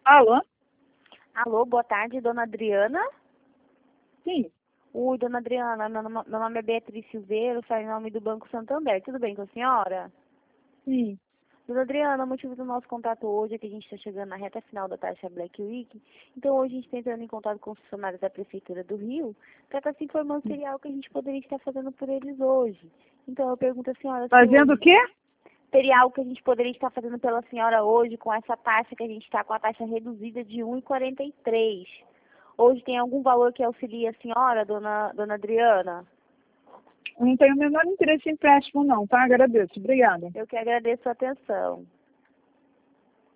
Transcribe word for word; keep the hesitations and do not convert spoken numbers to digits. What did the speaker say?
Alô? Alô, boa tarde, dona Adriana? Sim. Oi, dona Adriana, meu nome, meu nome é Beatriz Silveira, sou em nome do Banco Santander. Tudo bem com a senhora? Sim. Dona Adriana, o motivo do nosso contato hoje é que a gente está chegando na reta final da taxa Black Week, então hoje a gente está entrando em contato com os funcionários da Prefeitura do Rio para estar se informando se seria algo que a gente poderia estar fazendo por eles hoje. Então eu pergunto à senhora se Fazendo o hoje quê? teria algo que a gente poderia estar fazendo pela senhora hoje com essa taxa que a gente está com a taxa reduzida de um vírgula quarenta e três. Hoje tem algum valor que auxilia a senhora, dona, dona Adriana? Eu não tenho o menor interesse em empréstimo, não, tá? Agradeço. Obrigada. Eu que agradeço a atenção.